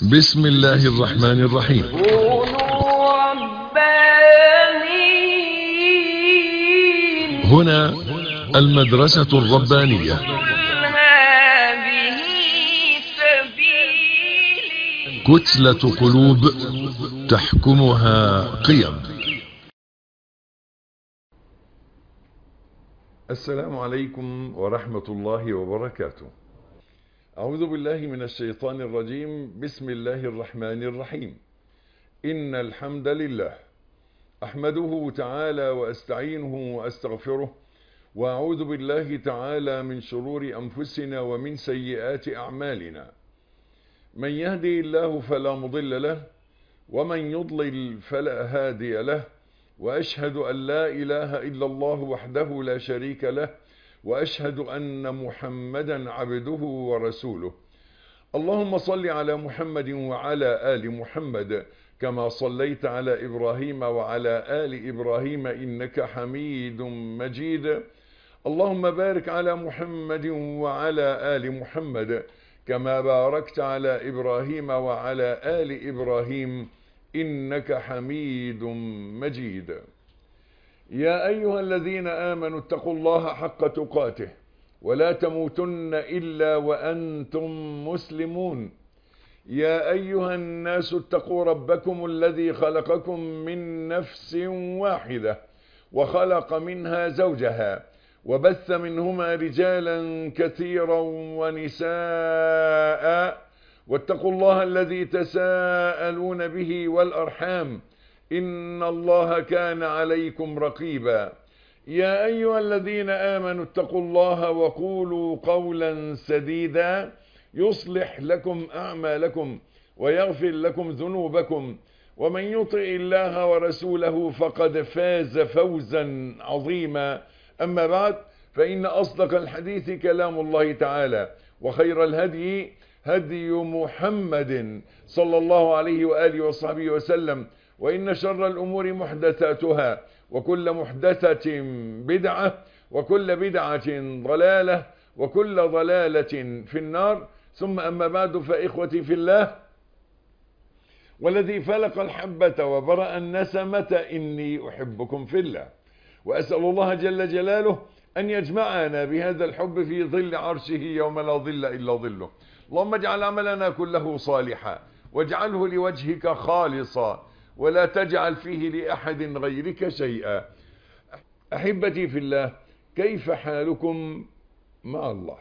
بسم الله الرحمن الرحيم. كونوا ربانيين. هنا المدرسة الربانية. هذه سبيلي. كتلة قلوب تحكمها قيم. السلام عليكم ورحمة الله وبركاته. أعوذ بالله من الشيطان الرجيم. بسم الله الرحمن الرحيم. إن الحمد لله أحمده تعالى وأستعينه وأستغفره، وأعوذ بالله تعالى من شرور أنفسنا ومن سيئات أعمالنا. من يهدي الله فلا مضل له، ومن يضلل فلا هادي له، وأشهد أن لا إله إلا الله وحده لا شريك له، وأشهد أن محمدا عبده ورسوله. اللهم صل على محمد وعلى آل محمد كما صليت على إبراهيم وعلى آل إبراهيم إنك حميد مجيد. اللهم بارك على محمد وعلى آل محمد كما باركت على إبراهيم وعلى آل إبراهيم إنك حميد مجيد. يا أيها الذين آمنوا اتقوا الله حق تقاته ولا تموتن إلا وأنتم مسلمون. يا أيها الناس اتقوا ربكم الذي خلقكم من نفس واحدة وخلق منها زوجها وبث منهما رجالا كثيرا ونساء، واتقوا الله الذي تساءلون به والأرحام إن الله كان عليكم رقيبا. يا أيها الذين آمنوا اتقوا الله وقولوا قولا سديدا يصلح لكم أعمالكم ويغفر لكم ذنوبكم، ومن يطع الله ورسوله فقد فاز فوزا عظيما. أما بعد، فإن أصدق الحديث كلام الله تعالى، وخير الهدي هدي محمد صلى الله عليه وآله وصحبه وسلم، وإن شر الأمور محدثاتها، وكل محدثة بدعة، وكل بدعة ضلالة، وكل ضلالة في النار. ثم أما بعد، فإخوتي في الله، والذي فلق الحبة وبرأ النسمة إني أحبكم في الله، وأسأل الله جل جلاله أن يجمعنا بهذا الحب في ظل عرشه يوم لا ظل إلا ظله. اللهم اجعل عملنا كله صالحا، واجعله لوجهك خالصا، ولا تجعل فيه لأحد غيرك شيئا. أحبتي في الله، كيف حالكم مع الله؟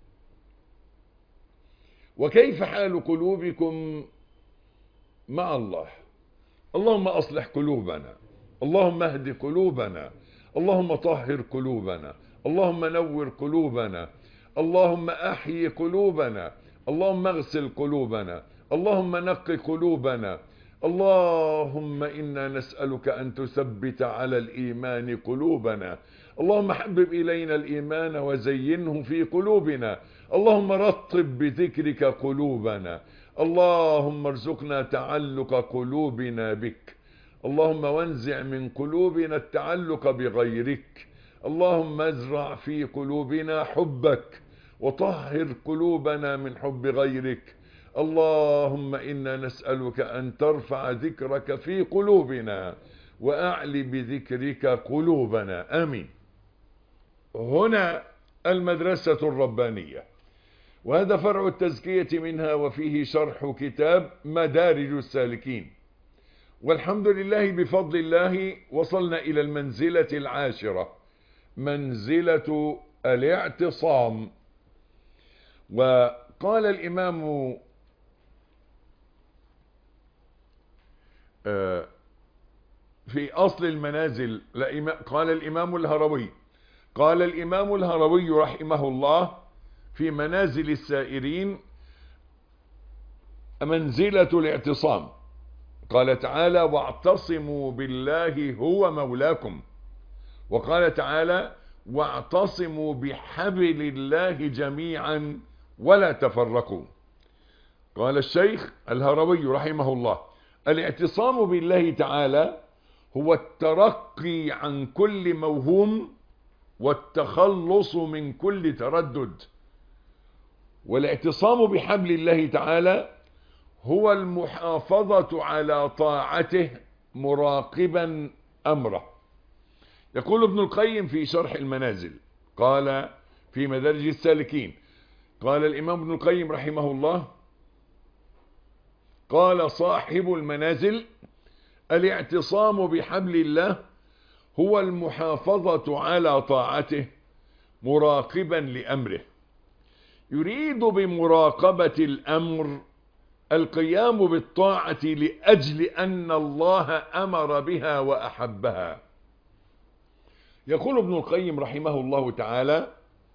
وكيف حال قلوبكم مع الله؟ اللهم أصلح قلوبنا، اللهم اهد قلوبنا، اللهم طهر قلوبنا، اللهم نور قلوبنا، اللهم أحيي قلوبنا، اللهم اغسل قلوبنا، اللهم نق قلوبنا. اللهم إنا نسألك أن تثبت على الإيمان قلوبنا. اللهم حبب إلينا الإيمان وزينه في قلوبنا. اللهم رطب بذكرك قلوبنا. اللهم ارزقنا تعلق قلوبنا بك. اللهم وانزع من قلوبنا التعلق بغيرك. اللهم ازرع في قلوبنا حبك، وطهر قلوبنا من حب غيرك. اللهم إنا نسألك أن ترفع ذكرك في قلوبنا، وأعلي بذكرك قلوبنا. آمين. هنا المدرسة الربانية، وهذا فرع التزكية منها، وفيه شرح كتاب مدارج السالكين. والحمد لله بفضل الله وصلنا إلى المنزلة العاشرة، منزلة الاعتصام. وقال الإمام في أصل المنازل، قال الإمام الهروي، قال الإمام الهروي رحمه الله في منازل السائرين: منزلة الاعتصام. قال تعالى: واعتصموا بالله هو مولاكم. وقال تعالى: واعتصموا بحبل الله جميعا ولا تفرقوا. قال الشيخ الهروي رحمه الله: الاعتصام بالله تعالى هو الترقي عن كل موهوم والتخلص من كل تردد. والاعتصام بحبل الله تعالى هو المحافظة على طاعته مراقبا أمره. يقول ابن القيم في شرح المنازل، قال في مدارج السالكين، قال الإمام ابن القيم رحمه الله: قال صاحب المنازل: الاعتصام بحبل الله هو المحافظة على طاعته مراقبا لأمره. يريد بمراقبة الأمر القيام بالطاعة لأجل أن الله أمر بها وأحبها. يقول ابن القيم رحمه الله تعالى: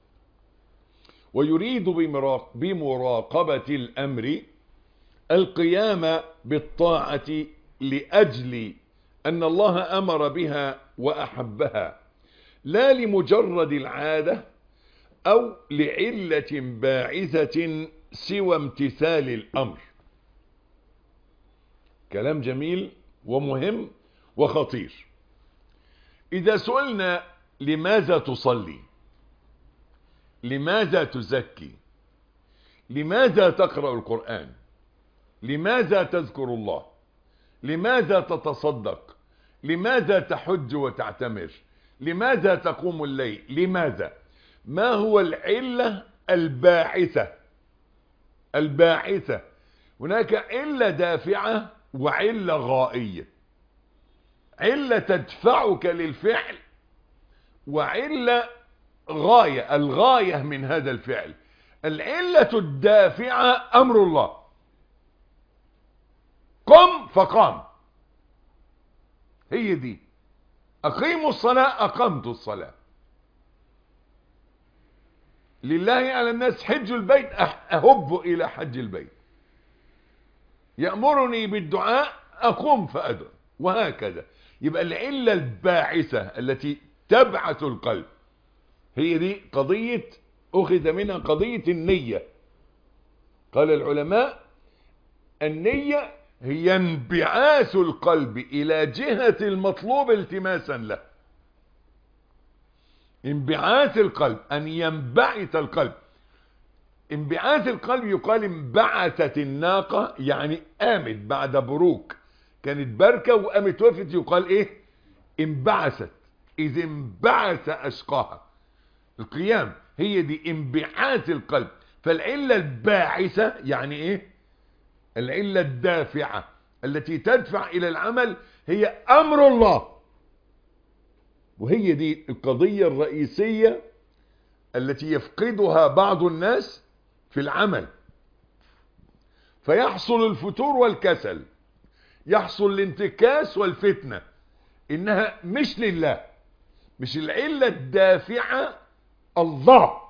ويريد بمراقبة الأمر القيام بالطاعة لأجل أن الله أمر بها وأحبها، لا لمجرد العادة أو لعلة باعثة سوى امتثال الأمر. كلام جميل ومهم وخطير. إذا سئلنا لماذا تصلي، لماذا تزكي، لماذا تقرأ القرآن، لماذا تذكر الله، لماذا تتصدق، لماذا تحج وتعتمر، لماذا تقوم الليل، لماذا؟ ما هو العلة الباعثة؟ هناك علة دافعة وعلة غائية. علة تدفعك للفعل، وعلة غاية، الغاية من هذا الفعل. العلة الدافعة أمر الله: قم فقام، هي دي. أقيموا الصلاة، أقمت الصلاة. لله على الناس حج البيت، أهب إلى حج البيت. يأمرني بالدعاء، أقوم فأدعو، وهكذا. يبقى العلة الباعثة التي تبعث القلب هي دي قضية أخذ منها قضية النية. قال العلماء: النية هي انبعاث القلب إلى جهة المطلوب التماسا له. انبعاث القلب، أن ينبعث القلب. انبعاث القلب يقال انبعثت الناقة، يعني قامت بعد بروك، كانت بركة وقامت وقفت، يقال ايه؟ انبعثت. إذ انبعث أشقاها. القيام هي دي انبعاث القلب. فالعلة الباعثة يعني ايه؟ العلة الدافعة التي تدفع إلى العمل هي أمر الله. وهي دي القضية الرئيسية التي يفقدها بعض الناس في العمل، فيحصل الفتور والكسل، يحصل الانتكاس والفتنة. إنها مش لله، مش العلة الدافعة الله.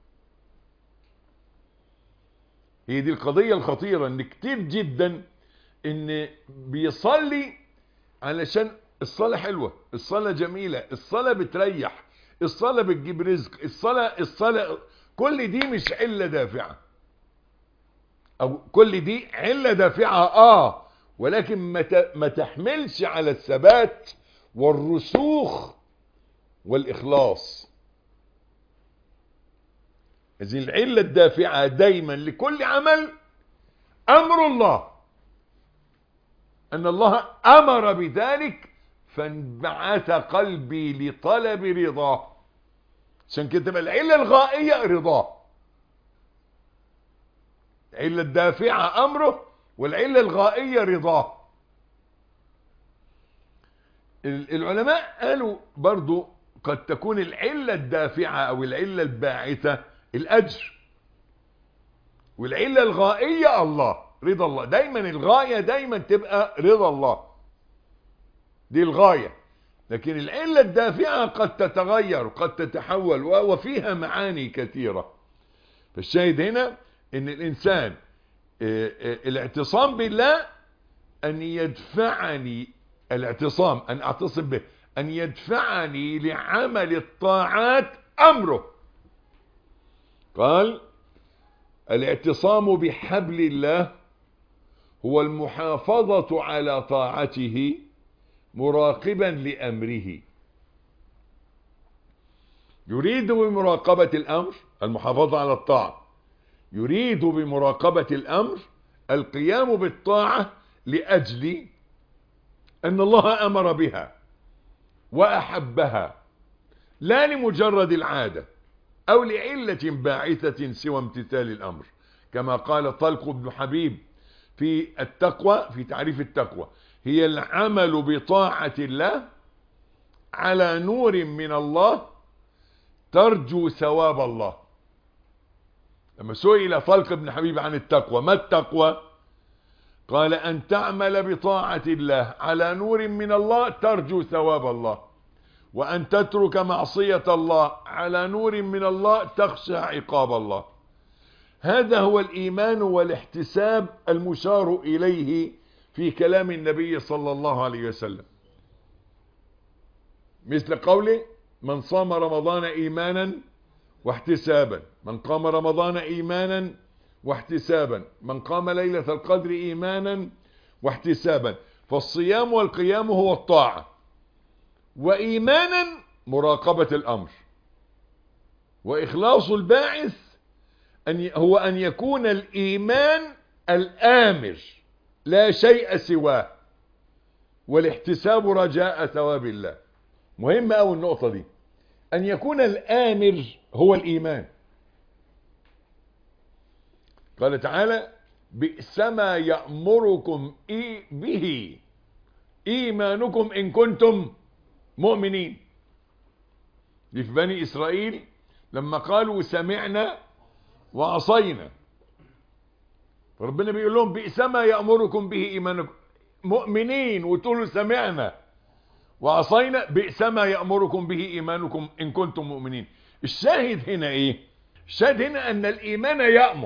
هي دي القضية الخطيرة، ان كتير جدا ان بيصلي علشان الصلاة حلوة، الصلاة جميلة، الصلاة بتريح، الصلاة بتجيب رزق، الصلاة كل دي مش علة دافعة، او كل دي علة دافعة ولكن ما تحملش على الثبات والرسوخ والإخلاص. هذه العلة الدافعة دايما لكل عمل أمر الله، أن الله أمر بذلك فانبعث قلبي لطلب رضاه. عشان كده تبقى العلة الغائية رضاه. العلة الدافعة أمره، والعلة الغائية رضاه. العلماء قالوا برضو قد تكون العلة الدافعة أو العلة الباعثة الأجر، والعلة الغائية الله، رضا الله. دايما الغاية دايما تبقى رضا الله، دي الغاية. لكن العلة الدافعة قد تتغير، قد تتحول، وفيها معاني كثيرة. فالشاهد هنا ان الانسان الاعتصام بالله ان يدفعني، الاعتصام ان اعتصم به، ان يدفعني لعمل الطاعات امره. قال: الاعتصام بحبل الله هو المحافظة على طاعته مراقبا لأمره. يريد بمراقبة الأمر المحافظة على الطاعة، يريد بمراقبة الأمر القيام بالطاعة لأجل أن الله أمر بها وأحبها، لا لمجرد العادة أو لعلة باعثة سوى امتثال الأمر، كما قال طلق بن حبيب في التقوى، في تعريف التقوى: هي العمل بطاعة الله على نور من الله ترجو ثواب الله. لما سئل طلق بن حبيب عن التقوى: ما التقوى؟ قال: أن تعمل بطاعة الله على نور من الله ترجو ثواب الله، وأن تترك معصية الله على نور من الله تخشى عقاب الله. هذا هو الإيمان والاحتساب المشار إليه في كلام النبي صلى الله عليه وسلم، مثل قوله: من صام رمضان إيمانا واحتسابا، من قام رمضان إيمانا واحتسابا، من قام ليلة القدر إيمانا واحتسابا. فالصيام والقيام هو الطاعة، وإيمانا مراقبة الأمر، وإخلاص الباعث هو أن يكون الإيمان الآمر لا شيء سواه، والاحتساب رجاء ثواب الله. مهم أوي النقطة دي، أن يكون الآمر هو الإيمان. قال تعالى: بئس ما يأمركم به إيمانكم إن كنتم مؤمنين. دي في بني إسرائيل لما قالوا سمعنا وعصينا، فربنا بيقول لهم: بئس ما يأمركم به إيمانكم، مؤمنين وتقولوا سمعنا وعصينا، بئس ما يأمركم به إيمانكم إن كنتم مؤمنين. الشاهد هنا إيه؟ الشاهد هنا أن الإيمان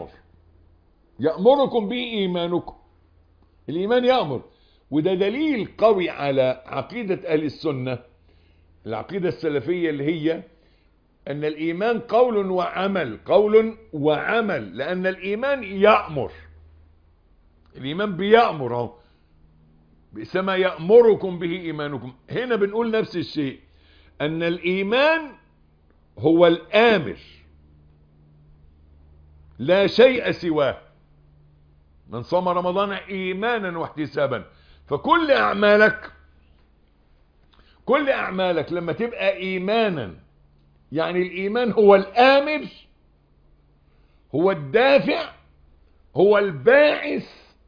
يأمركم به إيمانكم. الإيمان يأمر، وده دليل قوي على عقيدة أهل السنة، العقيدة السلفية، اللي هي أن الإيمان قول وعمل، قول وعمل، لأن الإيمان يأمر. الإيمان بيأمر اهو، بئس ما يأمركم به إيمانكم. هنا بنقول نفس الشيء، أن الإيمان هو الآمر لا شيء سواه. من صام رمضان إيمانا واحتسابا. فكل أعمالك لما تبقى إيمانا، يعني الإيمان هو الآمر، هو الدافع، هو الباعث،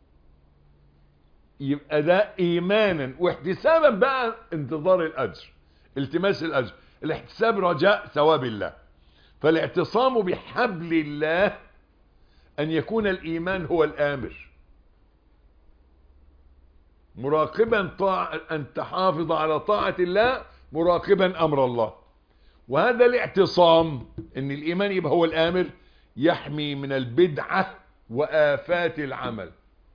يبقى ده إيمانا. واحتسابا بقى انتظار الأجر، التماس الأجر. الاحتساب رجاء ثواب الله. فالاعتصام بحبل الله أن يكون الإيمان هو الآمر، مراقبا أن تحافظ على طاعة الله، مراقبا أمر الله. وهذا الاعتصام، أن الإيمان يبقى هو الآمر، يحمي من البدعة وآفات العمل.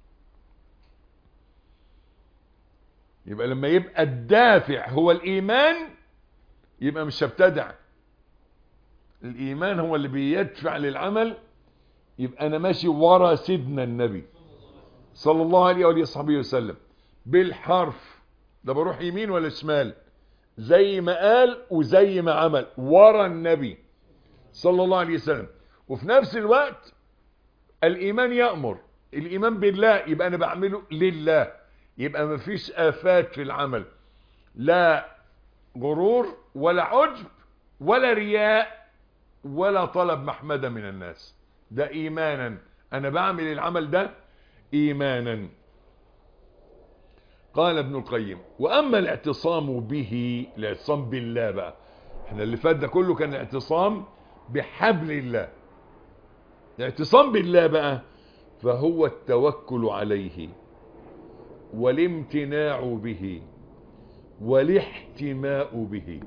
يبقى لما يبقى الدافع هو الإيمان، يبقى مش هبتدع. الإيمان هو اللي بيدفع للعمل، يبقى أنا ماشي ورا سيدنا النبي صلى الله عليه وصحبه وسلم بالحرف. ده بروح يمين ولا شمال، زي ما قال وزي ما عمل، ورا النبي صلى الله عليه وسلم. وفي نفس الوقت الإيمان يأمر، الإيمان بالله، يبقى أنا بعمله لله، يبقى مفيش آفات في العمل، لا غرور ولا عجب ولا رياء ولا طلب محمدة من الناس. ده إيمانا، أنا بعمل العمل ده إيمانا. قال ابن القيم: وأما الاعتصام به، الاعتصام بالله بقى، احنا اللي فات ده كله كان اعتصام بحبل الله. الاعتصام بالله بقى فهو التوكل عليه والامتناع به والاحتماء به.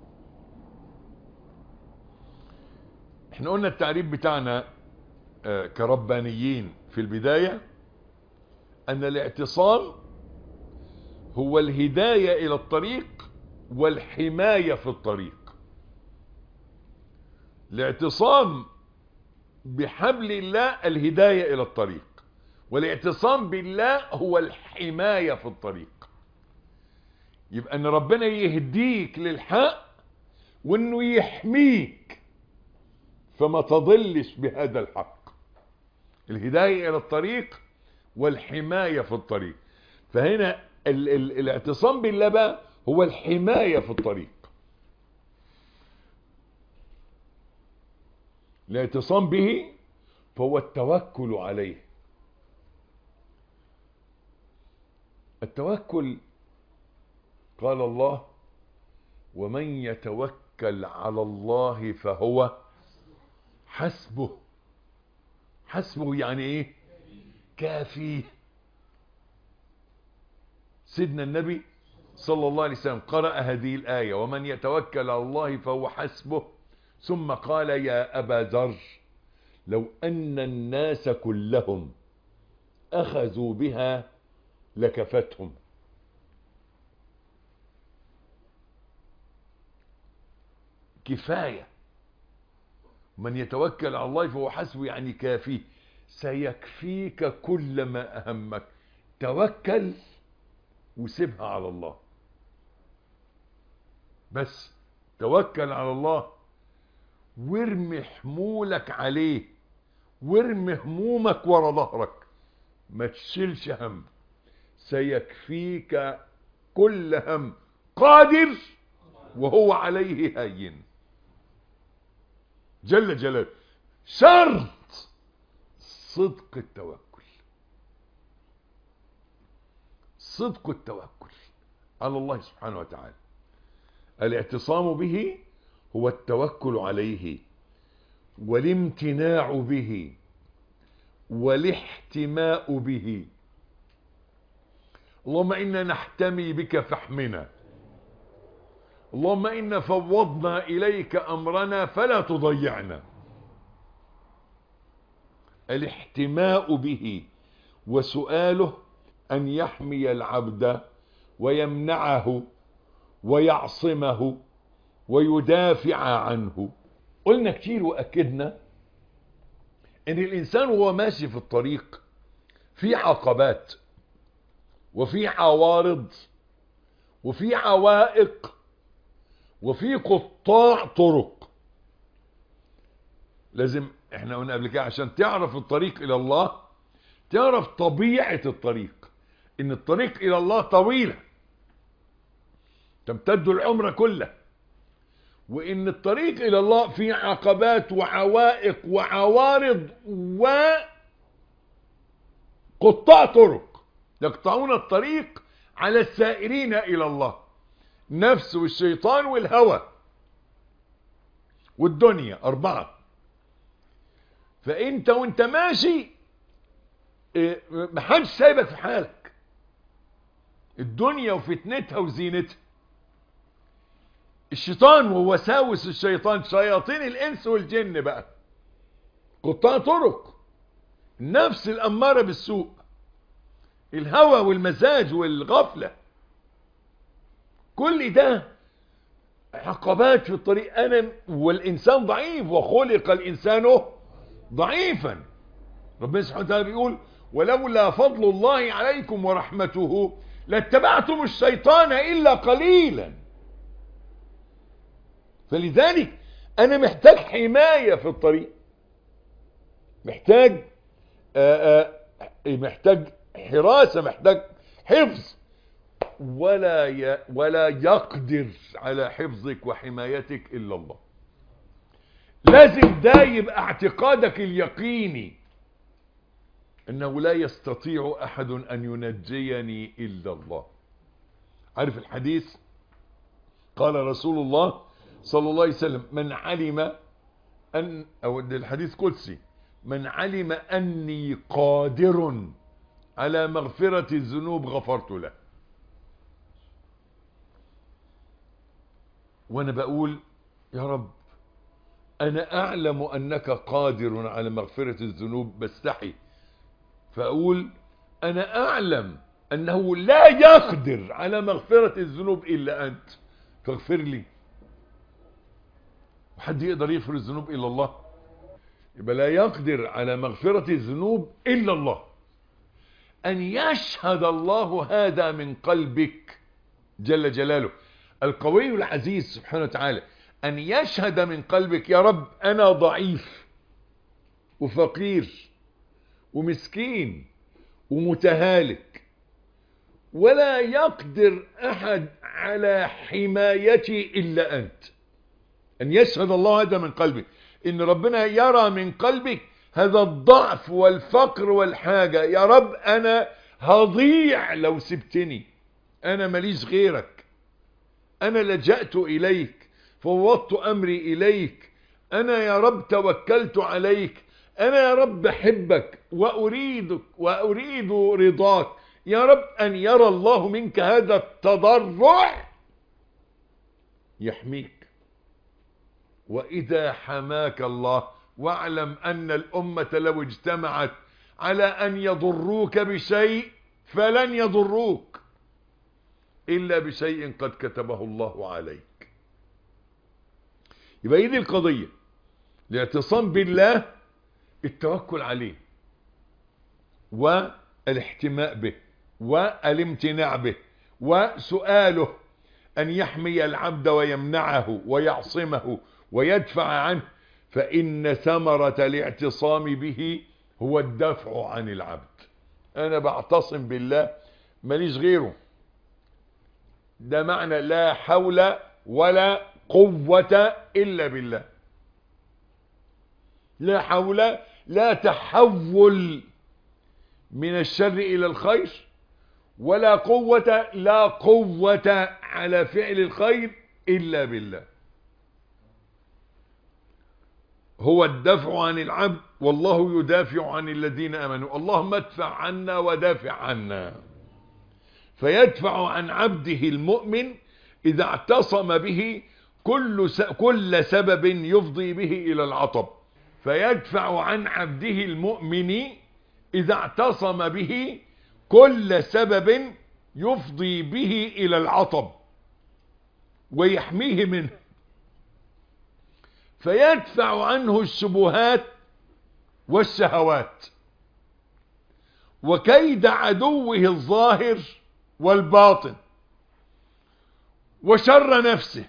احنا قلنا التعريف بتاعنا كربانيين في البداية، أن الاعتصام هو الهداية إلى الطريق والحماية في الطريق. الاعتصام بحبل الله الهداية إلى الطريق، والاعتصام بالله هو الحماية في الطريق. يبقى أن ربنا يهديك للحق، وأنه يحميك فما تضلش بهذا الحق. الهداية إلى الطريق والحماية في الطريق. فهنا الاعتصام بالله بقى هو الحماية في الطريق. الاعتصام به فهو التوكل عليه. التوكل قال الله: ومن يتوكل على الله فهو حسبه. حسبه يعني ايه؟ كافيه. سيدنا النبي صلى الله عليه وسلم قرأ هذه الآية: ومن يتوكل على الله فهو حسبه، ثم قال: يا أبا ذر، لو أن الناس كلهم أخذوا بها لكفتهم. كفاية. من يتوكل على الله فهو حسبه يعني كافيه، سيكفيك كل ما أهمك. توكل وسيبها على الله. بس توكل على الله وارمي حمولك عليه، وارمي همومك ورا ظهرك، ما تشيلش هم، سيكفيك كل هم. قادر وهو عليه هين جل جلاله. شرط صدق التوكل. صدق التوكل على الله سبحانه وتعالى. الاعتصام به هو التوكل عليه والامتناع به والاحتماء به. اللهم إنا نحتمي بك فاحمنا، اللهم إنا فوضنا إليك أمرنا فلا تضيعنا. الاحتماء به وسؤاله أن يحمي العبد ويمنعه ويعصمه ويدافع عنه. قلنا كتير وأكدنا ان الانسان وهو ماشي في الطريق في عقبات وفي عوارض وفي عوائق وفي قطاع طرق. لازم، احنا قلنا قبل كده، عشان تعرف الطريق الى الله تعرف طبيعة الطريق، ان الطريق الى الله طويلة تمتد العمر كله، وان الطريق الى الله فيه عقبات وعوائق وعوارض وقطاع طرق يقطعون الطريق على السائرين الى الله، نفس والشيطان والهوى والدنيا، 4. فانت وانت ماشي محدش سايبك في حالك. الدنيا وفتنتها وزينتها، الشيطان ووساوس الشيطان، شياطين الانس والجن بقى، قطاع طرق، النفس الاماره بالسوء، الهوى والمزاج والغفله، كل ده عقبات في الطريق. انا والانسان ضعيف، وخلق الانسان ضعيفا. ربنا سبحانه وتعالى بيقول: ولولا فضل الله عليكم ورحمته لاتبعتم الشيطان الا قليلا. فلذلك انا محتاج حماية في الطريق، محتاج محتاج حراسة، محتاج حفظ، ولا يقدر على حفظك وحمايتك الا الله. لازم ده يبقى اعتقادك اليقيني، انه لا يستطيع احد ان ينجيني الا الله. عارف الحديث؟ قال رسول الله صلى الله عليه وسلم: من علم ان، او الحديث قدسي، من علم اني قادر على مغفرة الذنوب غفرت له. وانا بقول: يا رب انا اعلم انك قادر على مغفرة الذنوب، بستحي فاقول: انا اعلم انه لا يقدر على مغفرة الذنوب الا انت، فاغفر لي. وحد يقدر يغفر الذنوب الا الله؟ يبقى لا يقدر على مغفرة الذنوب الا الله. ان يشهد الله هذا من قلبك جل جلاله القوي العزيز سبحانه وتعالى، ان يشهد من قلبك: يا رب انا ضعيف وفقير ومسكين ومتهالك، ولا يقدر أحد على حمايتي إلا أنت. أن يشهد الله هذا من قلبك، إن ربنا يرى من قلبك هذا الضعف والفقر والحاجة. يا رب أنا هضيع لو سبتني، أنا ماليش غيرك، أنا لجأت إليك، فوضت أمري إليك، أنا يا رب توكلت عليك، أنا يا رب أحبك وأريدك وأريد رضاك. يا رب أن يرى الله منك هذا التضرع يحميك. وإذا حماك الله، واعلم أن الأمة لو اجتمعت على أن يضروك بشيء فلن يضروك إلا بشيء قد كتبه الله عليك. يبقى دي القضية، الاعتصام بالله، التوكل عليه والاحتماء به والامتناع به، وسؤاله أن يحمي العبد ويمنعه ويعصمه ويدفع عنه، فإن ثمرة الاعتصام به هو الدفع عن العبد. أنا بعتصم بالله ماليش غيره، ده معنى لا حول ولا قوة إلا بالله. لا حول، لا تحول من الشر إلى الخير، ولا قوة، لا قوة على فعل الخير إلا بالله. هو الدفع عن العبد، والله يدافع عن الذين آمنوا. اللهم ادفع عنا ودافع عنا. فيدفع عن عبده المؤمن إذا اعتصم به كل سبب يفضي به إلى العطب. فيدفع عن عبده المؤمن إذا اعتصم به كل سبب يفضي به إلى العطب ويحميه منه. فيدفع عنه الشبهات والشهوات وكيد عدوه الظاهر والباطن وشر نفسه،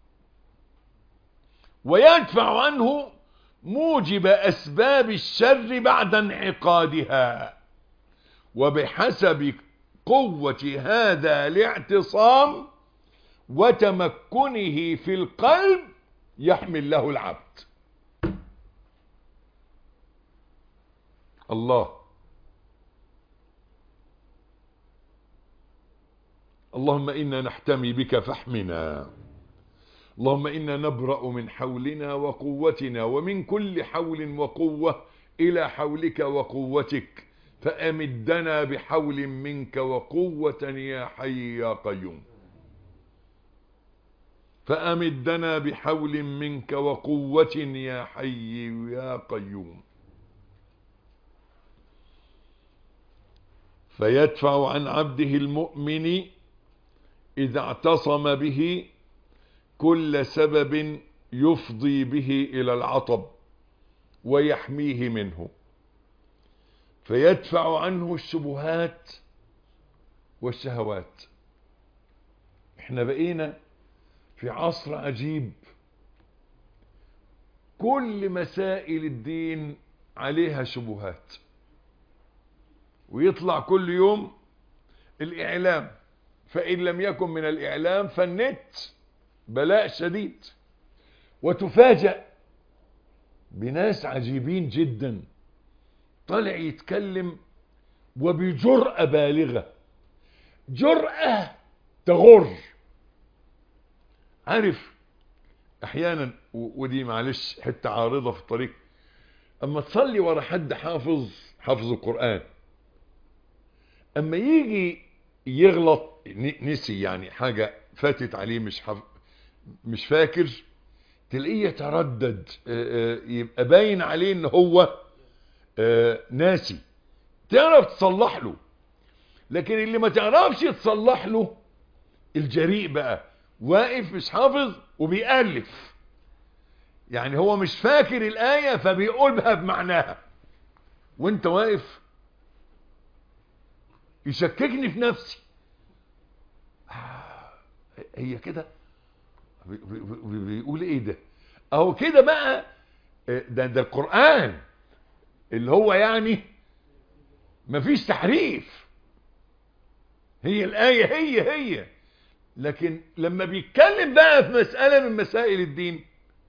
ويدفع عنه موجب أسباب الشر بعد انعقادها. وبحسب قوة هذا الاعتصام وتمكنه في القلب يحمل له العبد. الله. اللهم إنا نحتمي بك فاحمنا. اللهم إنا نبرأ من حولنا وقوتنا ومن كل حول وقوة إلى حولك وقوتك، فأمدنا بحول منك وقوة يا حي يا قيوم. فأمدنا بحول منك وقوة يا حي يا قيوم. فيدفع عن عبده المؤمن إذا اعتصم به كل سبب يفضي به إلى العطب ويحميه منه. فيدفع عنه الشبهات والشهوات. احنا بقينا في عصر عجيب، كل مسائل الدين عليها شبهات، ويطلع كل يوم الإعلام، فإن لم يكن من الإعلام فالنت بلاء شديد. وتفاجأ بناس عجيبين جدا، طلع يتكلم وبجرأة بالغة، جرأة تغر. عارف احيانا، ودي معلش حتة عارضة في الطريق، اما تصلي ورا حد حافظ القرآن، اما يجي يغلط نسي يعني حاجة فاتت عليه مش فاكر، تلاقيه يتردد، يبقى باين عليه ان هو ناسي، تعرف تصلح له. لكن اللي ما تعرفش تصلح له الجريء بقى، واقف مش حافظ وبيألف، يعني هو مش فاكر الآية فبيقولها بمعناها، وانت واقف يشككني في نفسي. هي كده بيقول ايه ده؟ اهو كده بقى، ده القرآن اللي هو يعني مفيش تحريف، هي الآية هي. لكن لما بيتكلم بقى في مسألة من مسائل الدين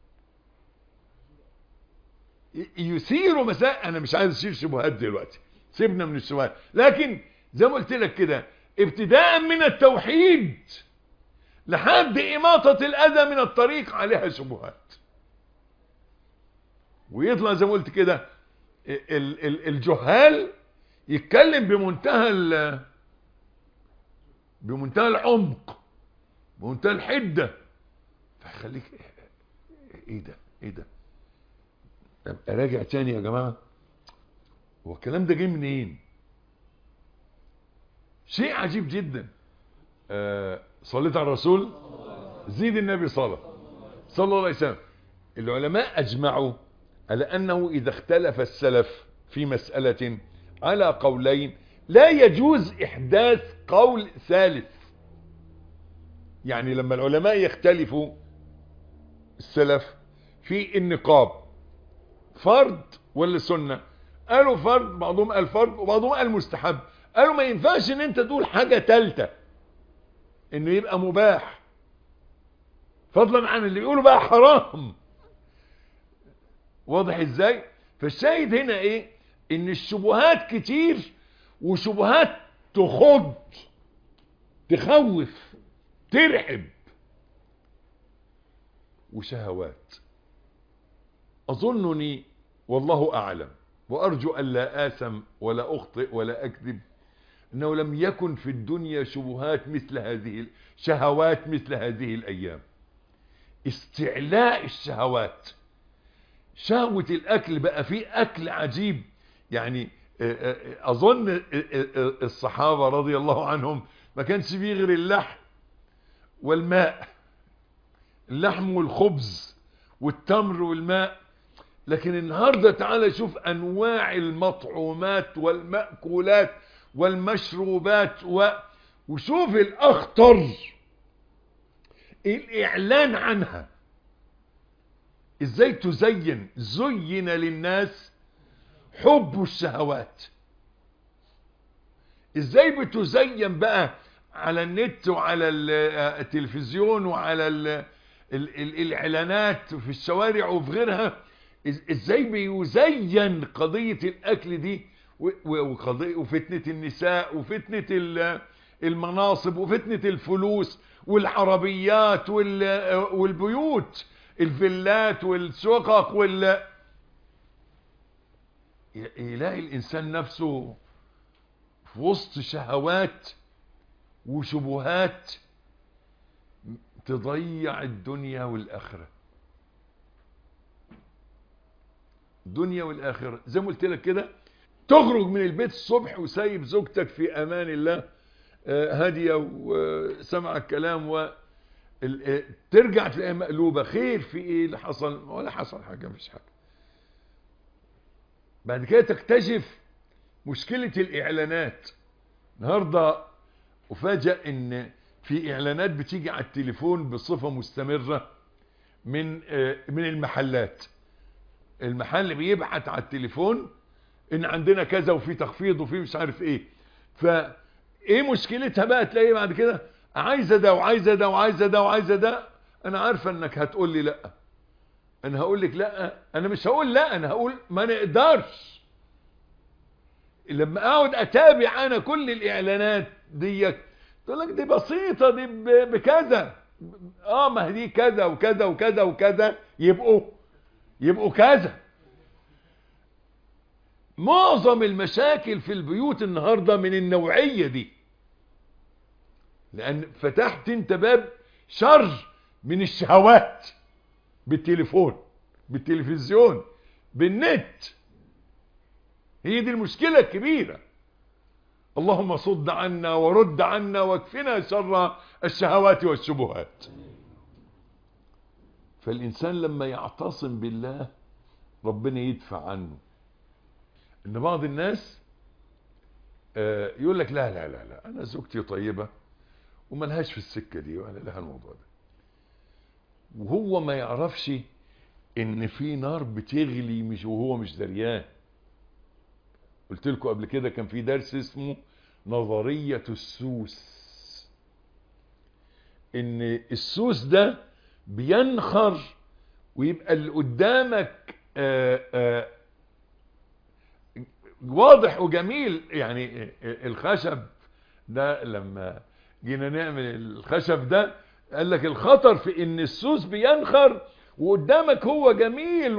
يثيروا مسائل. انا مش عايز اشيل شبهات دلوقتي، سيبنا من الشبهات، لكن زي ما قلت لك كده ابتداء من التوحيد لحد إماطة الأذى من الطريق عليها شبهات. ويطلع زي ما قلت كده الجهال يتكلم بمنتهى العمق، بمنتهى الحدة، فخليك ايه ده. طب اراجع تاني يا جماعة، هو الكلام ده جه منين؟ شيء عجيب جدا. صليت على الرسول، زيد النبي صلى الله عليه وسلم. العلماء اجمعوا على انه اذا اختلف السلف في مسألة على قولين لا يجوز احداث قول ثالث. يعني لما العلماء يختلفوا السلف في النقاب فرض ولا سنة، قالوا فرض، بعضهم قال فرض وبعضهم قال مستحب، قالوا ما ينفعش ان انت تقول حاجة تالتة انه يبقى مباح، فضلا عن اللي يقولوا بقى حرام. واضح ازاي؟ فالشاهد هنا ايه؟ ان الشبهات كتير، وشبهات تخض، تخوف، ترعب، وشهوات. اظنني والله اعلم وارجو ان لا آثم ولا اخطئ ولا اكذب انه لم يكن في الدنيا شبهات مثل هذه، شهوات مثل هذه الايام. استعلاء الشهوات، شهوة الاكل، بقى فيه اكل عجيب. يعني اظن الصحابة رضي الله عنهم ما كانش فيه غير اللحم والماء، اللحم والخبز والتمر والماء. لكن النهاردة تعالى شوف انواع المطعومات والمأكولات والمشروبات وشوف الاخطر الاعلان عنها. ازاي زين للناس حب الشهوات. ازاي بتزين بقى على النت وعلى التلفزيون وعلى الاعلانات في الشوارع وفي غيرها، ازاي بيزين قضية الاكل دي وفتنة النساء وفتنة المناصب وفتنة الفلوس والعربيات والبيوت، الفيلات والشقق يلاقي الانسان نفسه في وسط شهوات وشبهات تضيع الدنيا والآخرة. الدنيا والآخرة زي ما قلت لك كده، تخرج من البيت الصبح وسايب زوجتك في امان الله هادية وسمع الكلام، ترجع تلاقيها مقلوبة. خير في ايه اللي حصل؟ ولا حصل حاجة، مفيش حاجة. بعد كده تكتشف مشكلة الاعلانات. النهاردة افاجئ ان في اعلانات بتيجي على التليفون بصفة مستمرة من المحلات. المحل بيبعت على التليفون ان عندنا كذا وفي تخفيض وفي مش عارف ايه. فايه مشكلتها بقى؟ تلاقي بعد كده عايزة ده وعايزة ده وعايزة ده وعايزة ده. انا عارفة انك هتقول لي لا، انا هقول لك لا، انا مش هقول لا، انا هقول ما نقدرش. لما اقعد اتابع انا كل الاعلانات ديت تقول لك دي بسيطة، دي بكذا، ما دي كذا وكذا وكذا وكذا، يبقوا كذا. معظم المشاكل في البيوت النهاردة من النوعية دي، لان فتحت انت باب شر من الشهوات بالتليفون، بالتلفزيون، بالنت. هي دي المشكلة الكبيرة. اللهم صد عنا ورد عنا واكفنا شر الشهوات والشبهات. فالإنسان لما يعتصم بالله ربنا يدفع عنه. إن بعض الناس يقول لك لا لا لا لا، أنا زوجتي طيبة وملهاش في السكة دي ولا لها الموضوع ده، وهو ما يعرفش إن في نار بتغلي وهو مش دريان. قلت لكم قبل كده كان في درس اسمه نظرية السوس، ان السوس ده بينخر ويبقى اللي قدامك واضح وجميل. يعني الخشب ده لما جينا نعمل الخشب ده قال لك الخطر في ان السوس بينخر وقدامك هو جميل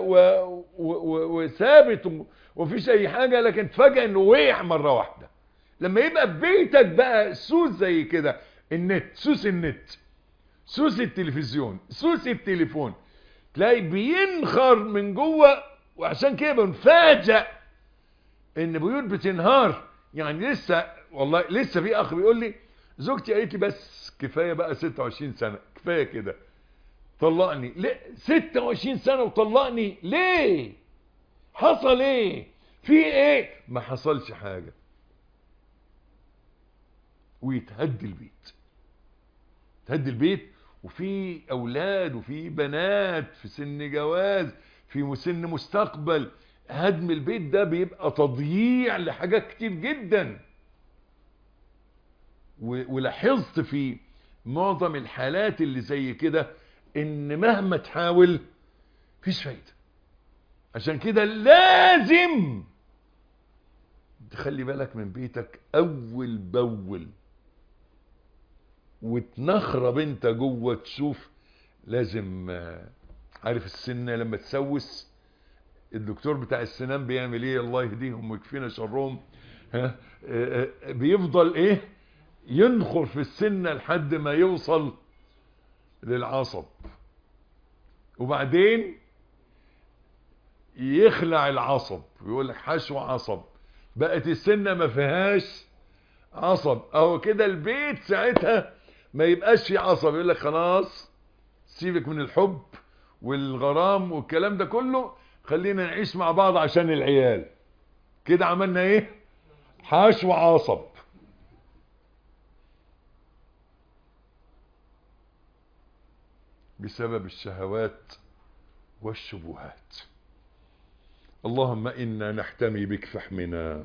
وثابت ومفيش اي حاجة، لكن تفاجئ انه وقع مرة واحدة. لما يبقى في بيتك بقى سوس زي كده، النت، سوس التلفزيون، سوس التليفون، تلاقي بينخر من جوه. وعشان كده بنفاجئ ان بيوت بتنهار. يعني والله لسه في اخ بيقول لي زوجتي قالت لي بس كفايه بقى 26 سنه كفايه كده طلقني. ليه 26 سنه وطلقني؟ ليه؟ حصل ايه؟ في ايه؟ ما حصلش حاجه. ويتهد البيت، تهد البيت، وفي اولاد وفي بنات في سن جواز، في سن مستقبل. هدم البيت ده بيبقى تضييع لحاجات كتير جدا. ولاحظت في معظم الحالات اللي زي كده ان مهما تحاول مفيش فايدة. عشان كده لازم تخلي بالك من بيتك اول باول، وتنخرب انت جوه تشوف. لازم عارف السنة لما تسوس، الدكتور بتاع السنان بيعمل ايه؟ الله يهديهم ويكفينا شرهم. بيفضل ايه؟ ينخر في السنة لحد ما يوصل للعصب، وبعدين يخلع العصب ويقول لك حشو عصب، بقت السنة ما فيهاش عصب. اهو كده البيت ساعتها ما يبقاش فيه عصب. يقول لك خلاص سيبك من الحب والغرام والكلام ده كله، خلينا نعيش مع بعض عشان العيال. كده عملنا ايه؟ حشو عصب. بسبب الشهوات والشبهات. اللهم إنا نحتمي بك فاحمنا،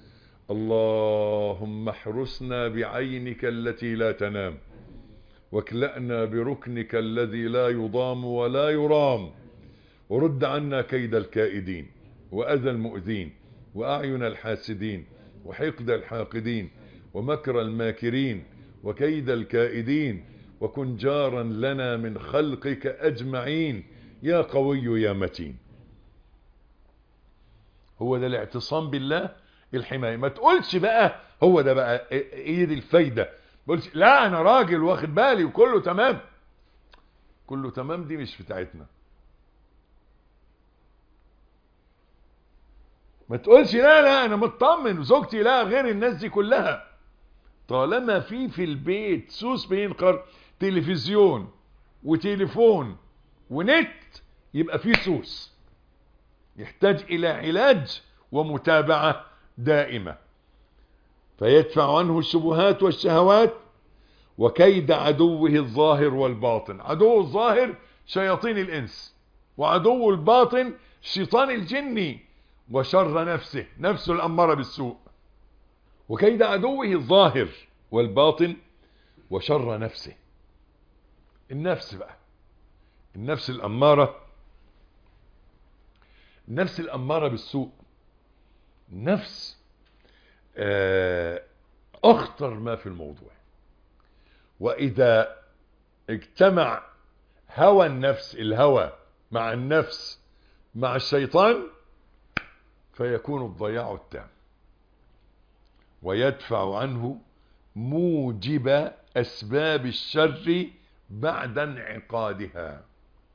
اللهم احرسنا بعينك التي لا تنام، واكلأنا بركنك الذي لا يضام ولا يرام، ورد عنا كيد الكائدين وأذى المؤذين وأعين الحاسدين وحقد الحاقدين ومكر الماكرين وكيد الكائدين، وكن جارا لنا من خلقك أجمعين يا قوي يا متين. هو ده الاعتصام بالله، الحماية. ما تقولش بقى هو ده بقى ايه دي الفايدة، بقولش لا انا راجل واخد بالي وكله تمام. كله تمام دي مش بتاعتنا. ما تقولش لا انا مطمن وزوجتي لا غير الناس دي كلها. طالما في البيت سوس بينقر، تلفزيون وتليفون ونت، يبقى في سوس يحتاج الى علاج ومتابعة دائمة. فيدفع عنه الشبهات والشهوات وكيد عدوه الظاهر والباطن. عدو الظاهر شياطين الانس، وعدو الباطن الشيطان الجني، وشر نفسه الأمارة بالسوء. وكيد عدوه الظاهر والباطن وشر نفسه. النفس بقى، النفس الأمارة بالسوء. النفس أخطر ما في الموضوع. وإذا اجتمع هوى النفس، الهوى مع النفس مع الشيطان، فيكون الضياع التام، ويدفع عنه موجب أسباب الشر بعد انعقادها.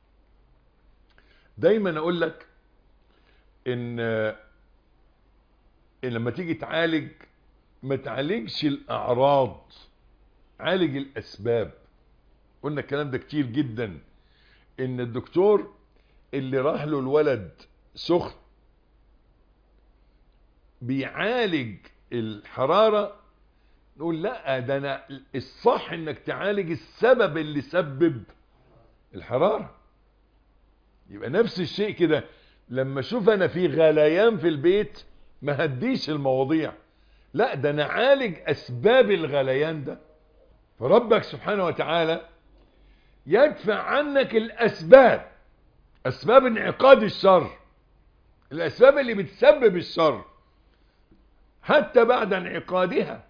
دايما أقول لك إن لما تيجي تعالج ما تعالجش الأعراض، عالج الأسباب. قلنا الكلام ده كتير جدا. إن الدكتور اللي راح له الولد سخن بيعالج الحرارة، نقول لا ده انا الصح انك تعالج السبب اللي سبب الحرارة. يبقى نفس الشيء كده. لما اشوف انا في غليان في البيت ما هديش المواضيع، لا ده انا عالج اسباب الغليان ده. فربك سبحانه وتعالى يدفع عنك الاسباب، اسباب انعقاد الشر، الاسباب اللي بتسبب الشر حتى بعد انعقادها.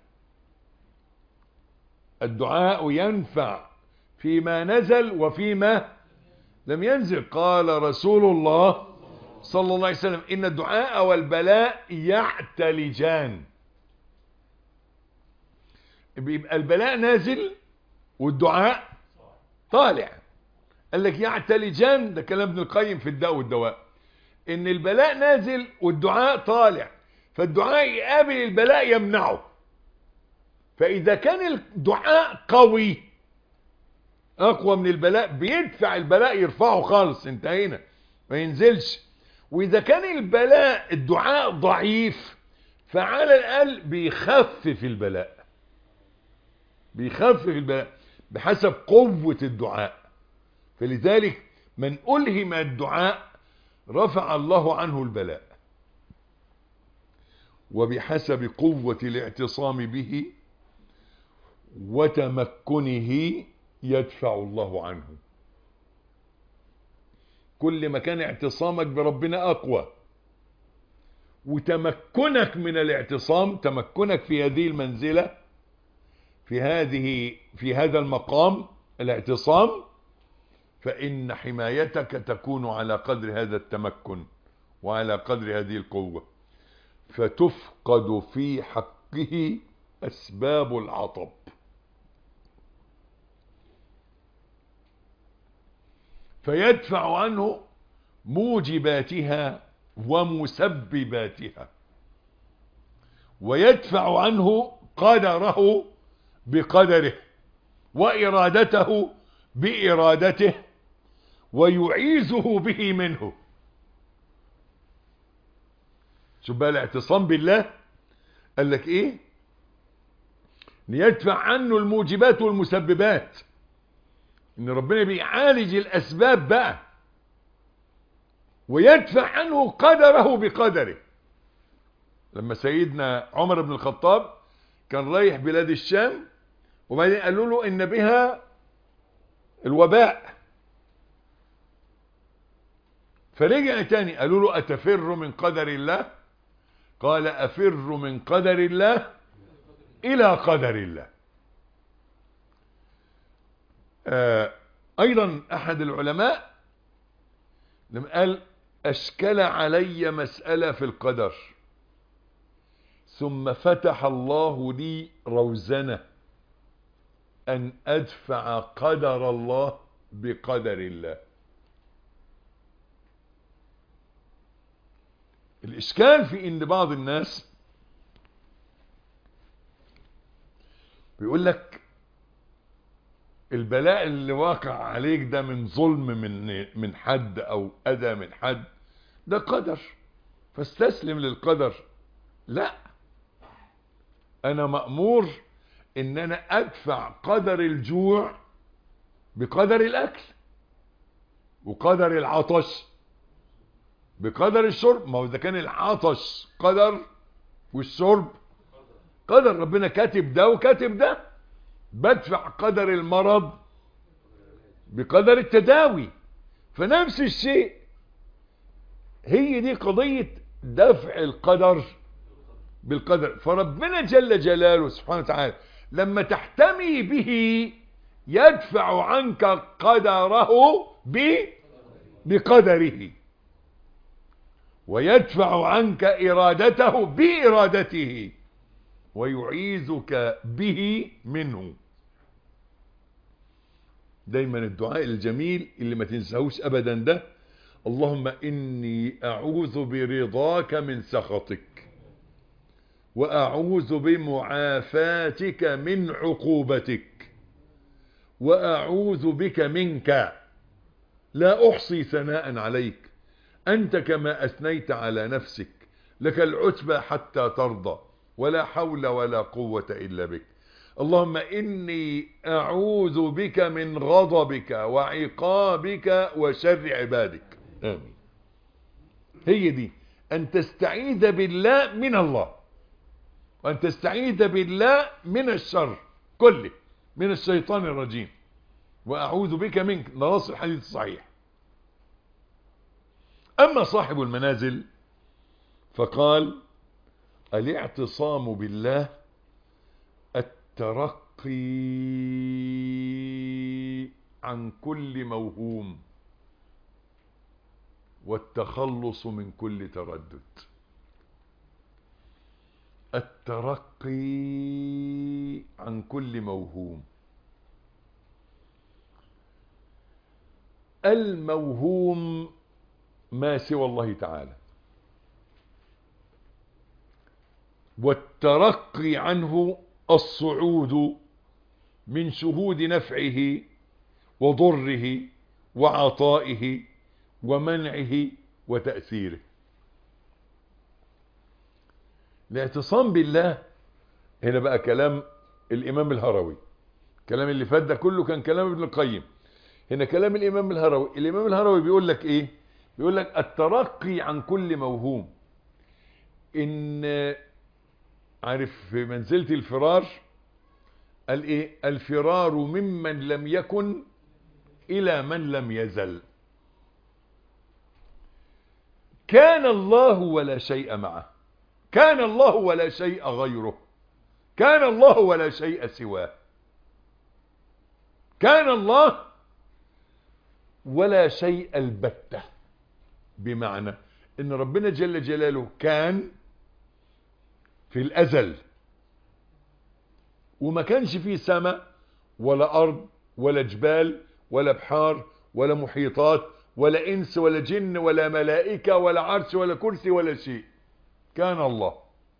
الدعاء ينفع فيما نزل وفيما لم ينزل. قال رسول الله صلى الله عليه وسلم: إن الدعاء والبلاء يعتلجان. بيبقى البلاء نازل والدعاء طالع. قال لك يعتلجان، ده كلام ابن القيم في الداء والدواء، ان البلاء نازل والدعاء طالع، فالدعاء يقابل البلاء يمنعه. فاذا كان الدعاء قوي اقوى من البلاء بيدفع البلاء، يرفعه خالص، انتهينا، ما ينزلش. واذا كان الدعاء ضعيف فعلى الاقل بيخفف البلاء، بيخفف البلاء بحسب قوة الدعاء. فلذلك من ألهم الدعاء رفع الله عنه البلاء، وبحسب قوة الاعتصام به وتمكنه يدفع الله عنه. كل ما كان اعتصامك بربنا أقوى وتمكنك من الاعتصام، تمكنك في هذه المنزلة، في هذا المقام الاعتصام، فإن حمايتك تكون على قدر هذا التمكن وعلى قدر هذه القوة، فتفقد في حقه أسباب العطب. فيدفع عنه موجباتها ومسبباتها، ويدفع عنه قدره بقدره وإرادته بإرادته، ويعيذه به منه. شوف بقى الاعتصام بالله، قال لك ايه؟ يدفع عنه الموجبات والمسببات، ان ربنا بيعالج الاسباب بقى، ويدفع عنه قدره بقدره. لما سيدنا عمر بن الخطاب كان رايح بلاد الشام، وبعدين قالوا له ان بها الوباء، فرجع تاني قالوا له أتفر من قدر الله؟ قال أفر من قدر الله إلى قدر الله. أيضا أحد العلماء لما قال: أشكل علي مسألة في القدر، ثم فتح الله لي روزنة أن أدفع قدر الله بقدر الله. الإشكال في إن بعض الناس بيقول لك البلاء اللي واقع عليك ده من ظلم من حد أو أذى من حد، ده قدر فاستسلم للقدر. لا، أنا مأمور إن أنا أدفع قدر الجوع بقدر الأكل، وقدر العطش بقدر الشرب. ما هو إذا كان العطش قدر والشرب قدر، ربنا كاتب ده وكاتب ده. بدفع قدر المرض بقدر التداوي، فنفس الشيء. هي دي قضية دفع القدر بالقدر. فربنا جل جلاله سبحانه وتعالى لما تحتمي به يدفع عنك قدره بقدره، ويدفع عنك إرادته بإرادته، ويعيذك به منه. دايما الدعاء الجميل اللي ما تنساهوش أبدا ده: اللهم إني أعوذ برضاك من سخطك، وأعوذ بمعافاتك من عقوبتك، وأعوذ بك منك، لا أحصي ثناء عليك، أنت كما أثنيت على نفسك، لك العتبى حتى ترضى، ولا حول ولا قوة إلا بك. اللهم إني أعوذ بك من غضبك وعقابك وشر عبادك. آمين. هي دي أن تستعيذ بالله من الله، وأن تستعيذ بالله من الشر كله، من الشيطان الرجيم، وأعوذ بك منك، نص الحديث الصحيح. أما صاحب المنازل فقال: الاعتصام بالله الترقي عن كل موهوم والتخلص من كل تردد. الترقي عن كل موهوم. الموهوم ما سوى الله تعالى، والترقي عنه الصعود من شهود نفعه وضره وعطائه ومنعه وتأثيره. الاعتصام بالله هنا بقى كلام الإمام الهروي، الكلام اللي فات ده كله كان كلام ابن القيم، هنا كلام الإمام الهروي. الإمام الهروي بيقول لك إيه؟ بيقول لك الترقي عن كل موهوم. إن عارف في منزلة الفرار قال إيه؟ الفرار ممن لم يكن إلى من لم يزل. كان الله ولا شيء معه، كان الله ولا شيء غيره، كان الله ولا شيء سواه، كان الله ولا شيء البتة. بمعنى ان ربنا جل جلاله كان في الازل، وما كانش فيه سماء ولا ارض ولا جبال ولا بحار ولا محيطات ولا انس ولا جن ولا ملائكة ولا عرش ولا كرسي ولا شيء. كان الله.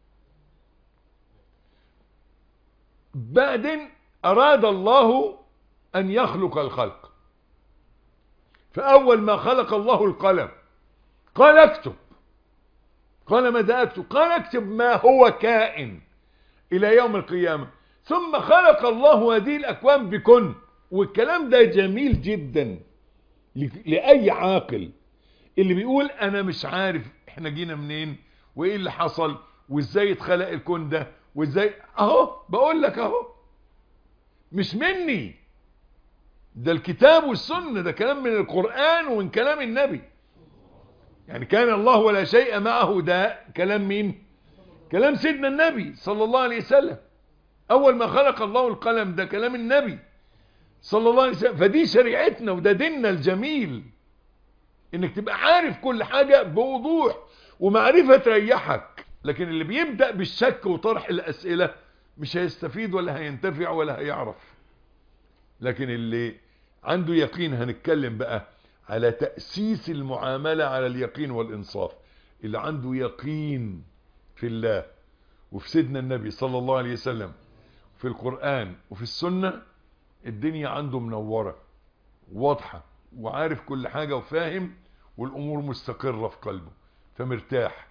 بعدين اراد الله ان يخلق الخلق، فاول ما خلق الله القلم قال اكتب. قال ماذا اكتب؟ قال اكتب ما هو كائن الى يوم القيامة. ثم خلق الله هذه الاكوان بكن. والكلام ده جميل جدا لأي عاقل اللي بيقول انا مش عارف احنا جينا منين وايه اللي حصل وازاي اتخلق الكون ده وازاي. اهو بقول لك اهو، مش مني، ده الكتاب والسنة، ده كلام من القرآن ومن كلام النبي. يعني كان الله ولا شيء معه، ده كلام مين؟ كلام سيدنا النبي صلى الله عليه وسلم. اول ما خلق الله القلم ده كلام النبي صلى الله عليه وسلم. فدي شريعتنا وده ديننا الجميل، انك تبقى عارف كل حاجة بوضوح ومعرفة تريحك. لكن اللي بيبدأ بالشك وطرح الاسئلة مش هيستفيد ولا هينتفع ولا هيعرف. لكن اللي عنده يقين، هنتكلم بقى على تأسيس المعاملة على اليقين والإنصاف. اللي عنده يقين في الله وفي سيدنا النبي صلى الله عليه وسلم في القرآن وفي السنة، الدنيا عنده منورة واضحة وعارف كل حاجة وفاهم، والأمور مستقرة في قلبه فمرتاح.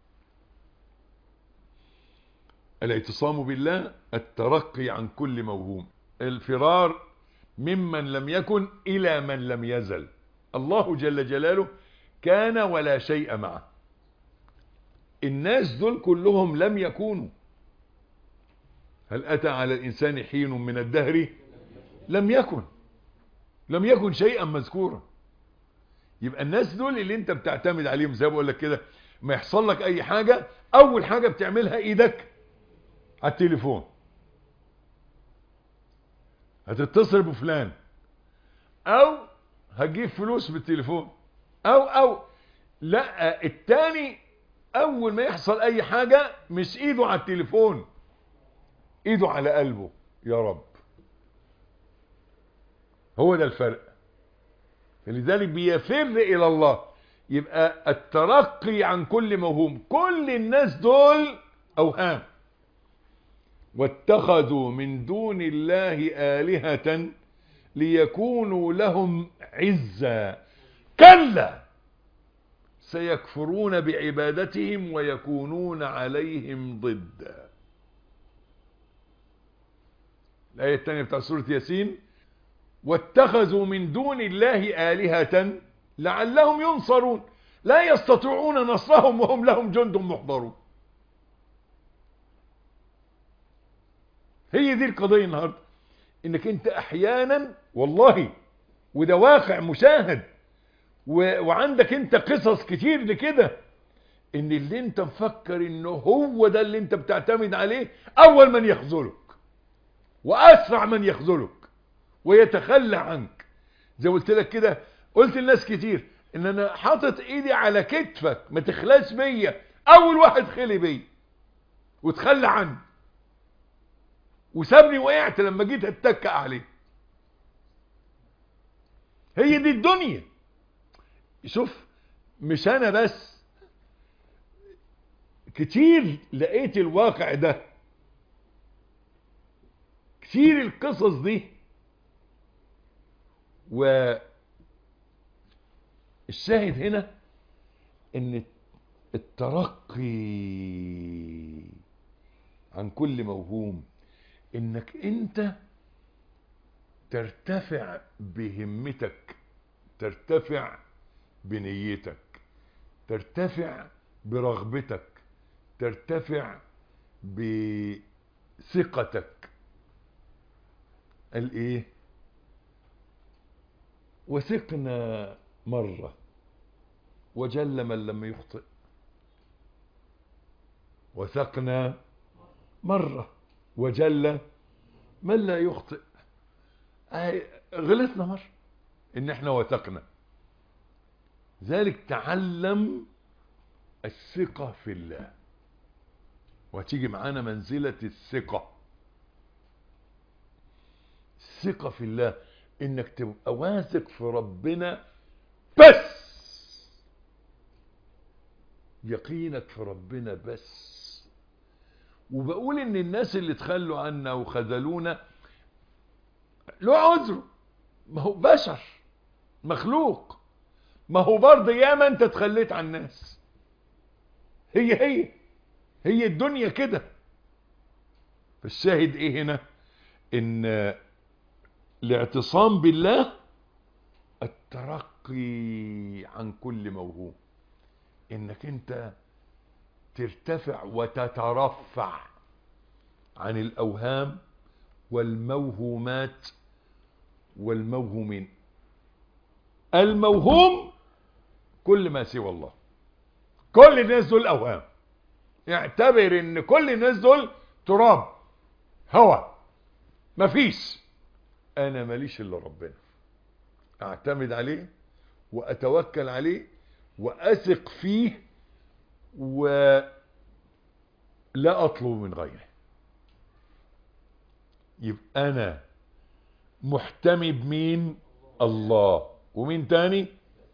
الاعتصام بالله الترقي عن كل موهوم، الفرار ممن لم يكن إلى من لم يزل. الله جل جلاله كان ولا شيء معه. الناس دول كلهم لم يكونوا. هل أتى على الإنسان حين من الدهر لم يكن شيئا مذكورا. يبقى الناس دول اللي انت بتعتمد عليهم، زي ما بقول لك كده، ما يحصل لك اي حاجة اول حاجة بتعملها ايدك على التليفون، هتتصل بفلان او هتجيب فلوس بالتليفون او لا، التاني اول ما يحصل اي حاجة مش ايده على التليفون، ايده على قلبه. يا رب، هو ده الفرق. فلذلك بيفر الى الله. يبقى الترقي عن كل موهوم. كل الناس دول اوهام، واتخذوا من دون الله آلهة ليكونوا لهم عزا. كلا سيكفرون بعبادتهم ويكونون عليهم ضدا. الآية الثانية بتاع سورة ياسين: واتخذوا من دون الله آلهة لعلهم ينصرون. لا يستطيعون نصرهم وهم لهم جند محضرون. هي دي القضية النهاردة، انك انت احيانا والله، وده واقع مشاهد، وعندك انت قصص كتير لكده، ان اللي انت مفكر انه هو ده اللي انت بتعتمد عليه اول من يخذلك واسرع من يخذلك ويتخلى عنك. زي قلت لك كده، قلت للناس كتير ان انا حاطط ايدي على كتفك ما تخلاش بيا، اول واحد خلي بيا وتخلى عني وسابني وقعت لما جيت اتكأ عليه. هي دي الدنيا. شوف، مش انا بس، كتير لقيت الواقع ده، كتير القصص دي. والشاهد هنا ان الترقي عن كل موهوم، انك انت ترتفع بهمتك، ترتفع بنيتك، ترتفع برغبتك، ترتفع بثقتك. قال ايه؟ وثقنا مرة وجل من لم يخطئ. وثقنا مرة وجل من لا يخطئ. غلطنا مرة ان احنا وثقنا. ذلك تعلم الثقة في الله، وهتيجي معانا منزلة الثقة. الثقة في الله انك تبقى واثق في ربنا بس، يقينك في ربنا بس. وبقول ان الناس اللي تخلوا عنا وخذلونا له عذر، ما هو بشر مخلوق، ما هو برضه ياما انت تخليت عن الناس. هي الدنيا كده. فالشاهد ايه هنا؟ ان الاعتصام بالله الترقي عن كل موهوم، انك انت ترتفع وتترفع عن الاوهام والموهومات والموهومين. الموهوم كل ما سوى الله، كل الناس دول اوهام. اعتبر ان كل الناس دول تراب، هوا، مفيش. انا ماليش الا ربنا، اعتمد عليه واتوكل عليه واثق فيه ولا اطلب من غيره. يبقى انا محتمي بمين؟ الله. ومين تاني؟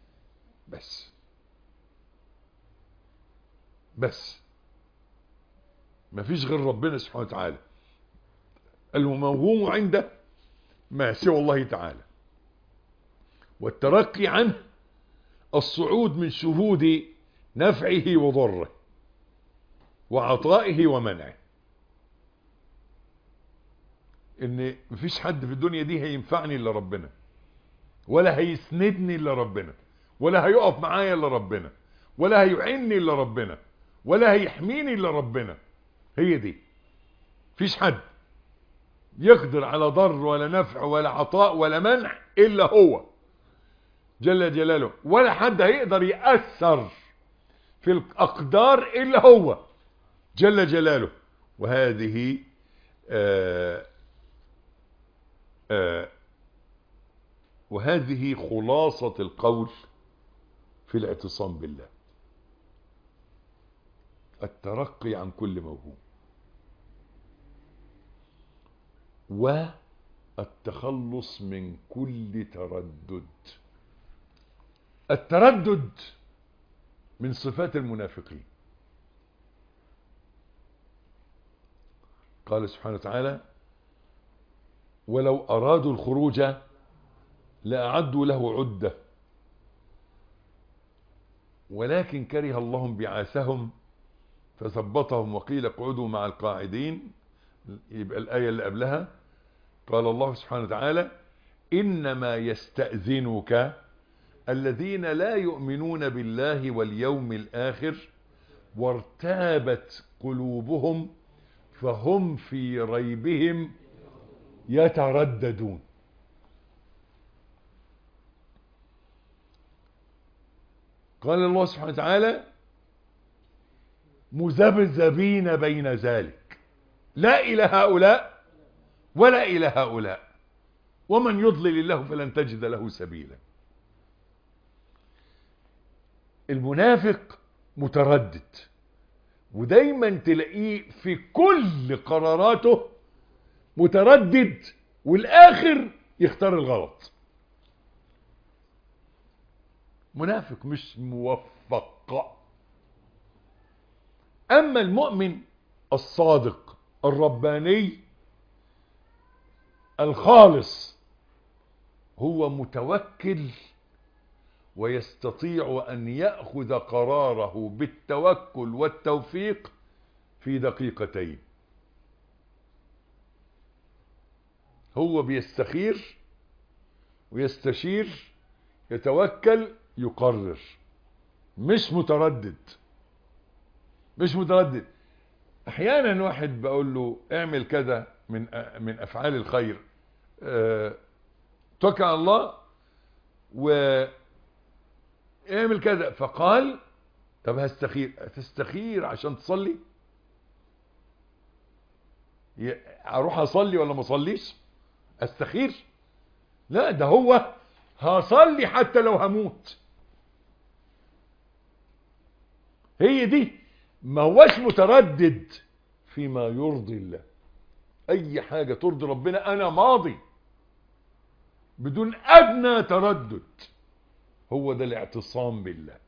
بس مفيش غير ربنا سبحانه وتعالى. الموهوم عنده ما سوى الله تعالى، والترقي عنه الصعود من شهود نفعه وضره وعطائه ومنعه. ان مفيش حد في الدنيا دي هينفعني الا ربنا، ولا هيسندني الا ربنا، ولا هيقف معايا الا ربنا، ولا هيعني الا ربنا، ولا هيحميني الا ربنا. هي دي. مفيش حد يقدر على ضر ولا نفع ولا عطاء ولا منع الا هو جل جلاله، ولا حد هيقدر يأثر في الأقدار إلا هو جل جلاله. وهذه وهذه خلاصة القول في الاعتصام بالله، الترقي عن كل موهوم والتخلص من كل تردد. التردد من صفات المنافقين. قال سبحانه وتعالى: ولو أرادوا الخروج لأعدوا له عدة ولكن كره الله بعاثهم فثبطهم وقيل اقعدوا مع القاعدين. يبقى الآية اللي قبلها قال الله سبحانه وتعالى: إنما يستأذنك الذين لا يؤمنون بالله واليوم الآخر وارتابت قلوبهم فهم في ريبهم يترددون. قال الله سبحانه وتعالى مذبذبين بين ذلك لا إلى هؤلاء ولا إلى هؤلاء ومن يضلل الله فلن تجد له سبيلا. المنافق متردد، ودايما تلاقيه في كل قراراته متردد، والآخر يختار الغلط. منافق مش موفق. أما المؤمن الصادق الرباني الخالص هو متوكل ويستطيع أن يأخذ قراره بالتوكل والتوفيق في دقيقتين. هو بيستخير ويستشير، يتوكل، يقرر، مش متردد. مش متردد. احيانا واحد بقول له اعمل كذا من افعال الخير، توكل على الله واعمل كذا، فقال طب هتستخير عشان تصلي؟ اروح اصلي ولا ما اصليش؟ استخير؟ لا، ده هو هصلي حتى لو هموت. هي دي، ما هوش متردد فيما يرضي الله. اي حاجة ترضي ربنا انا ماضي بدون ادنى تردد. هو ده الاعتصام بالله،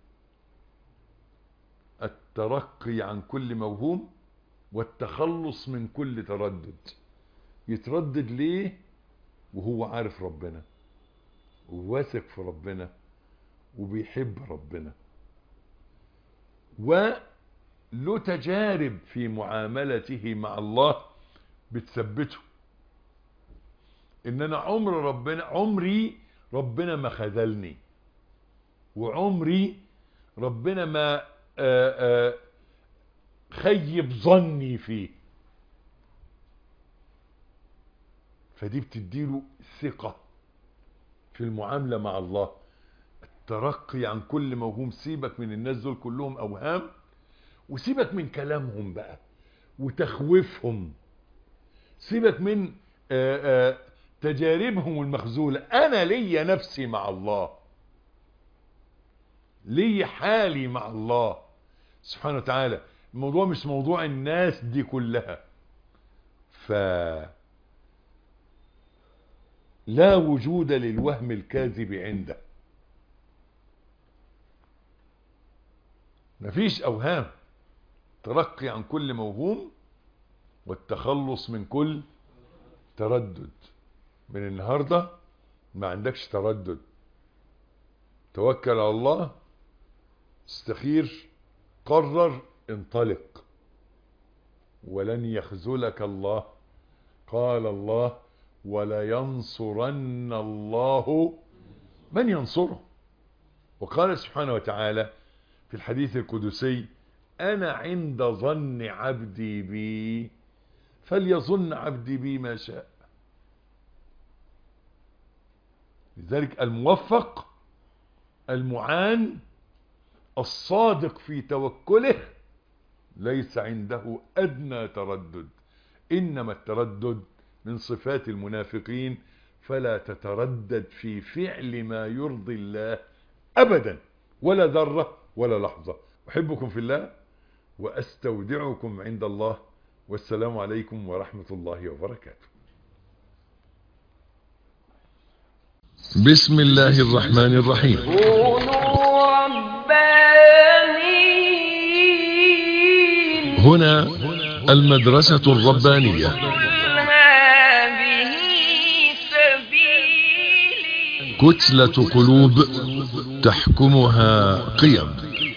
الترقي عن كل موهوم والتخلص من كل تردد. يتردد ليه وهو عارف ربنا وواثق في ربنا وبيحب ربنا، وله تجارب في معاملته مع الله بتثبته ان انا عمري ربنا ما خذلني، وعمري ربنا ما خيب ظني فيه. فدي بتديله ثقة في المعاملة مع الله، الترقي عن كل موهوم. سيبك من الناس دول كلهم اوهام، وسيبك من كلامهم بقى وتخويفهم، سيبك من تجاربهم المخزولة. انا ليا نفسي مع الله، ليا حالي مع الله سبحانه وتعالى. الموضوع مش موضوع الناس دي كلها. لا وجود للوهم الكاذب عنده، مفيش اوهام. ترقي عن كل موهوم والتخلص من كل تردد. من النهاردة ما عندكش تردد، توكل على الله، استخير، قرر، انطلق، ولن يخذلك الله. قال الله ولا ينصرن الله من ينصره. وقال سبحانه وتعالى في الحديث القدسي أنا عند ظن عبدي بي فليظن عبدي بي ما شاء. لذلك الموفق المعان الصادق في توكله ليس عنده أدنى تردد. إنما التردد من صفات المنافقين، فلا تتردد في فعل ما يرضي الله أبدا، ولا ذرة ولا لحظة. أحبكم في الله وأستودعكم عند الله، والسلام عليكم ورحمة الله وبركاته. بسم الله الرحمن الرحيم. كونوا ربانيين. هنا المدرسة الربانية. قل هذه سبيلي. كتلة قلوب تحكمها قيم.